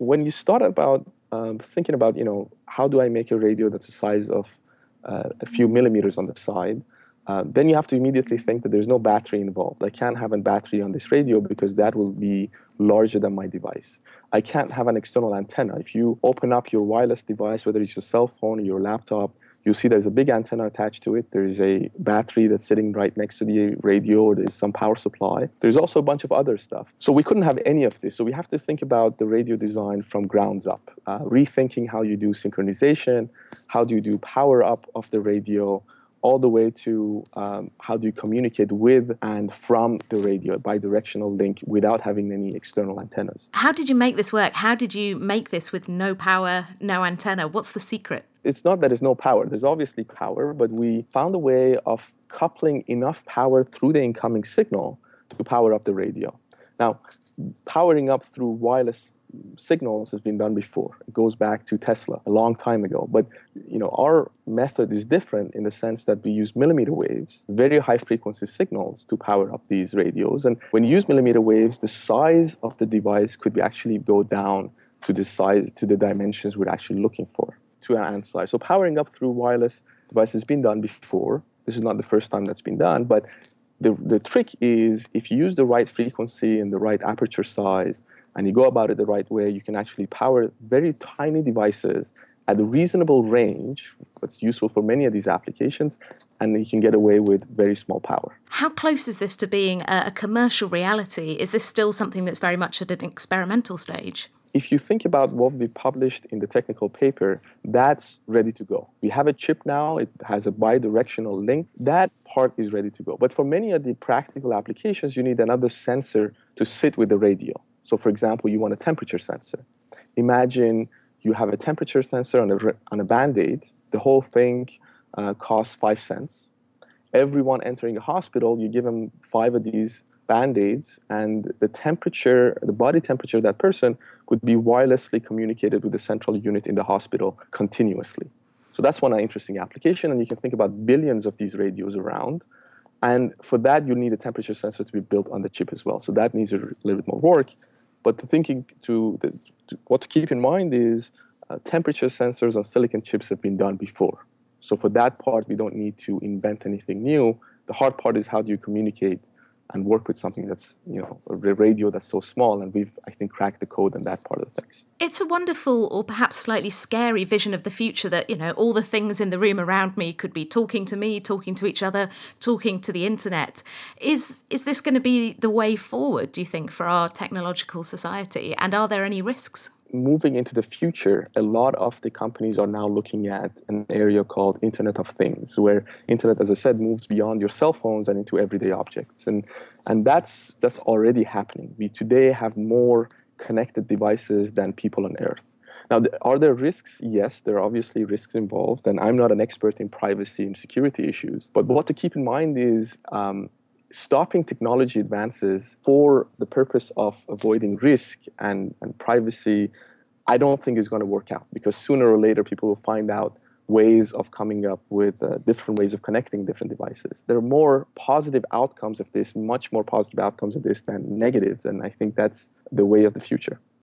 when you start about thinking about, how do I make a radio that's the size of a few millimeters on the side, then you have to immediately think that there's no battery involved. I can't have a battery on this radio because that will be larger than my device. I can't have an external antenna. If you open up your wireless device, whether it's your cell phone or your laptop, you'll see there's a big antenna attached to it. There's a battery that's sitting right next to the radio, or there's some power supply. There's also a bunch of other stuff. So we couldn't have any of this. So we have to think about the radio design from grounds up, rethinking how you do synchronization, how do you do power up of the radio, all the way to how do you communicate with and from the radio, bidirectional link, without having any external antennas. How did you make this work? How did you make this with no power, no antenna? What's the secret? It's not that there's no power. There's obviously power, but we found a way of coupling enough power through the incoming signal to power up the radio. Now, powering up through wireless signals has been done before. It goes back to Tesla a long time ago. But our method is different in the sense that we use millimeter waves, very high frequency signals, to power up these radios. And when you use millimeter waves, the size of the device could actually go down to the size, to the dimensions we're actually looking for, to an ant size. So powering up through wireless devices has been done before. This is not the first time that's been done, but the trick is, if you use the right frequency and the right aperture size, and you go about it the right way, you can actually power very tiny devices at a reasonable range that's useful for many of these applications, and you can get away with very small power. How close is this to being a commercial reality? Is this still something that's very much at an experimental stage? If you think about what we published in the technical paper, that's ready to go. We have a chip now. It has a bidirectional link. That part is ready to go. But for many of the practical applications, you need another sensor to sit with the radio. So, for example, you want a temperature sensor. Imagine you have a temperature sensor on a Band-Aid. The whole thing costs 5 cents. Everyone entering a hospital, you give them 5 of these Band-Aids, and the temperature, the body temperature of that person could be wirelessly communicated with the central unit in the hospital continuously. So that's one interesting application, and you can think about billions of these radios around. And for that, you need a temperature sensor to be built on the chip as well. So that needs a little bit more work. But what to keep in mind is temperature sensors on silicon chips have been done before. So for that part, we don't need to invent anything new. The hard part is, how do you communicate and work with something that's, a radio that's so small, and we've, I think, cracked the code on that part of the things. It's a wonderful, or perhaps slightly scary, vision of the future that, all the things in the room around me could be talking to me, talking to each other, talking to the internet. Is this going to be the way forward, do you think, for our technological society? And are there any risks? Moving into the future, a lot of the companies are now looking at an area called Internet of Things, where Internet, as I said, moves beyond your cell phones and into everyday objects. And that's already happening. We today have more connected devices than people on Earth. Now, are there risks? Yes, there are obviously risks involved. And I'm not an expert in privacy and security issues. But what to keep in mind is stopping technology advances for the purpose of avoiding risk and privacy, I don't think is going to work out, because sooner or later people will find out ways of coming up with different ways of connecting different devices. There are more positive outcomes of this, much more positive outcomes of this than negatives, and I think that's the way of the future.